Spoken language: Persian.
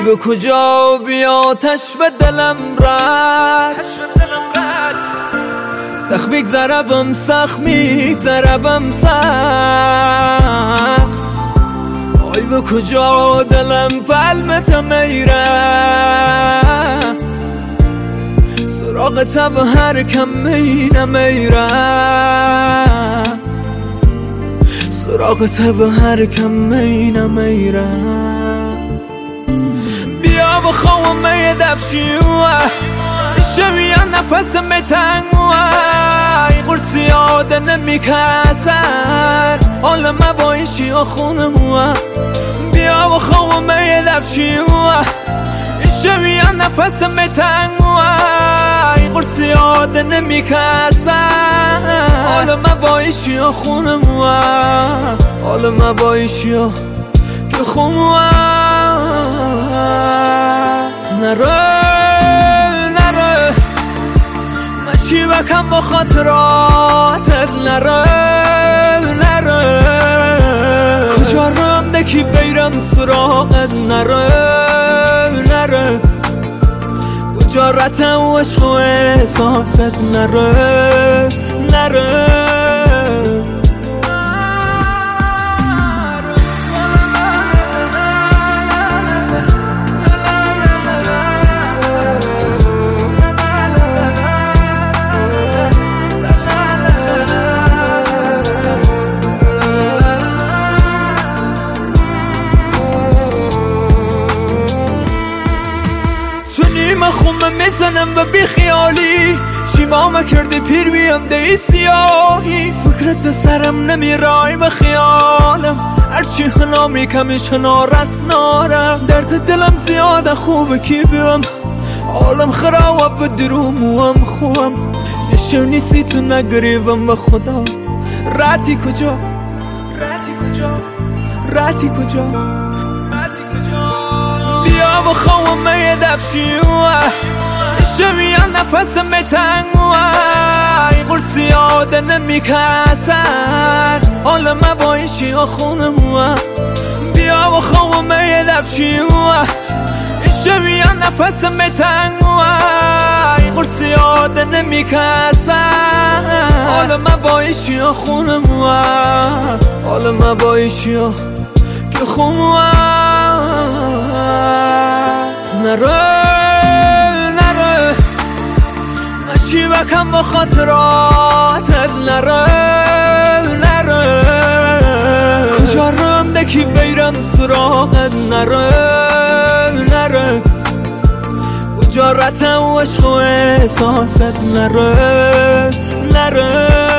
به کجا بیا آتش به دلم رد سخت میگذربم سخت آی به کجا دلم پلمت میره سراغ تب هر کم میره سراغ تب هر کم میره بیا بخوام می دفشیوه شویم نفس میتنگوه این قرص یاده نمیکسر حال مبایشی و خونموه بیا بخوام می دفشیوه شویم نفس میتنگوه این قرص یاده نمیکسر حال مبایشی و خونموه حال مبایشی و که خونموه نره چی بکم با خاطراتت نره کجا رم دکی بیرم سراغت نره کجا رتم و عشق و احساست نره من خونه میزنم و بی خیالی شیمام کردی پیر بیم دی سیاهی فکرت سرم نمیرای به خیالم هرچی حنا میکمش نارست نارم درد دلم زیاده خوبه کی بیم عالم خراب به دروموام خوام نشو نیستی تو نگریبم به خدا راتی کجا بیا بخوام می دفشیوه شویم نفس میتنگوه این قرص یاده نمیکسر حال مبایشی و خونموه بیا بخوام می دفشیوه شویم نفس میتنگوه این قرص یاده نمیکسر حال مبایشی و خونموه حال مبایشی و که خونموه نره چی بکم با خاطراتت نره کجا رم دکی بیرم سراغت نره کجا رتم و عشق و احساست نره